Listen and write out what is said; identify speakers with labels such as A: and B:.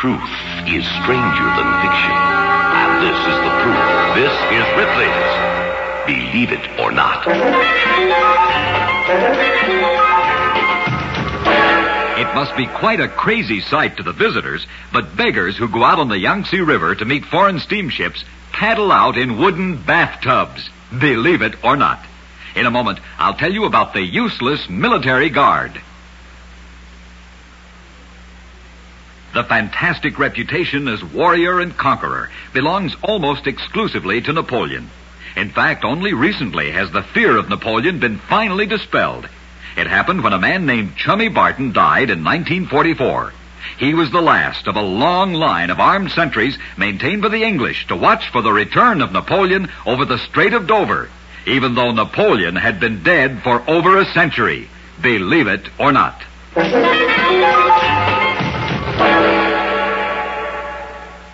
A: Truth is stranger than fiction. And this is the proof. This is Ripley's Believe It or Not.
B: It must be quite a crazy sight to the visitors, but beggars who go out on the Yangtze River to meet foreign steamships paddle out in wooden bathtubs. Believe it or not. In a moment, I'll tell you about the useless military guard. The fantastic reputation as warrior and conqueror belongs almost exclusively to Napoleon. In fact, only recently has the fear of Napoleon been finally dispelled. It happened when a man named Chummy Barton died in 1944. He was the last of a long line of armed sentries maintained by the English to watch for the return of Napoleon over the Strait of Dover, even though Napoleon had been dead for over a century. Believe it or not.